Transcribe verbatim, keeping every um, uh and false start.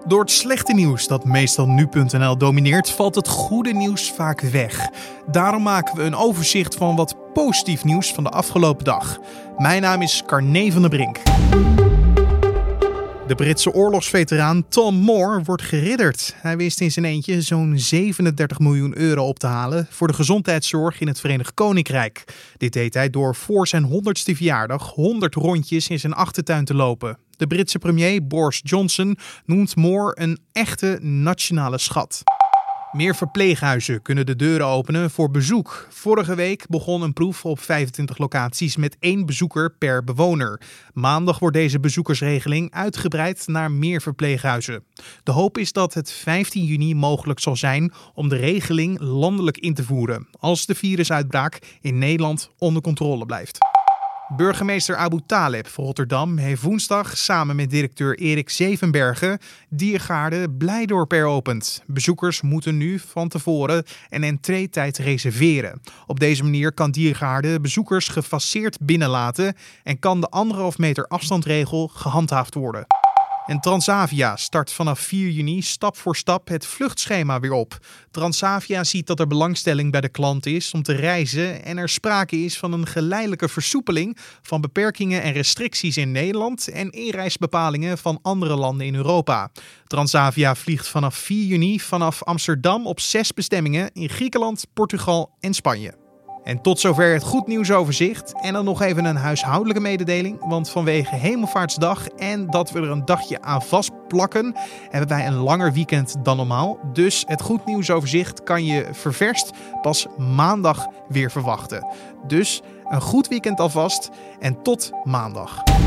Door het slechte nieuws dat meestal nu punt n l domineert, valt het goede nieuws vaak weg. Daarom maken we een overzicht van wat positief nieuws van de afgelopen dag. Mijn naam is Carne van der Brink. De Britse oorlogsveteraan Tom Moore wordt geridderd. Hij wist in zijn eentje zo'n zevenendertig miljoen euro op te halen voor de gezondheidszorg in het Verenigd Koninkrijk. Dit deed hij door voor zijn honderdste verjaardag honderd rondjes in zijn achtertuin te lopen. De Britse premier Boris Johnson noemt Moore een echte nationale schat. Meer verpleeghuizen kunnen de deuren openen voor bezoek. Vorige week begon een proef op vijfentwintig locaties met één bezoeker per bewoner. Maandag wordt deze bezoekersregeling uitgebreid naar meer verpleeghuizen. De hoop is dat het vijftien juni mogelijk zal zijn om de regeling landelijk in te voeren, als de virusuitbraak in Nederland onder controle blijft. Burgemeester Abu Taleb van Rotterdam heeft woensdag samen met directeur Erik Zevenbergen Diergaarde Blijdorp heropend. Bezoekers moeten nu van tevoren een entreetijd reserveren. Op deze manier kan Diergaarde bezoekers gefaseerd binnenlaten en kan de anderhalf meter afstandregel gehandhaafd worden. En Transavia start vanaf vier juni stap voor stap het vluchtschema weer op. Transavia ziet dat er belangstelling bij de klant is om te reizen en er sprake is van een geleidelijke versoepeling van beperkingen en restricties in Nederland en inreisbepalingen van andere landen in Europa. Transavia vliegt vanaf vier juni vanaf Amsterdam op zes bestemmingen in Griekenland, Portugal en Spanje. En tot zover het goed nieuwsoverzicht. En dan nog even een huishoudelijke mededeling. Want vanwege Hemelvaartsdag en dat we er een dagje aan vastplakken, hebben wij een langer weekend dan normaal. Dus het goed nieuwsoverzicht kan je ververst pas maandag weer verwachten. Dus een goed weekend alvast en tot maandag.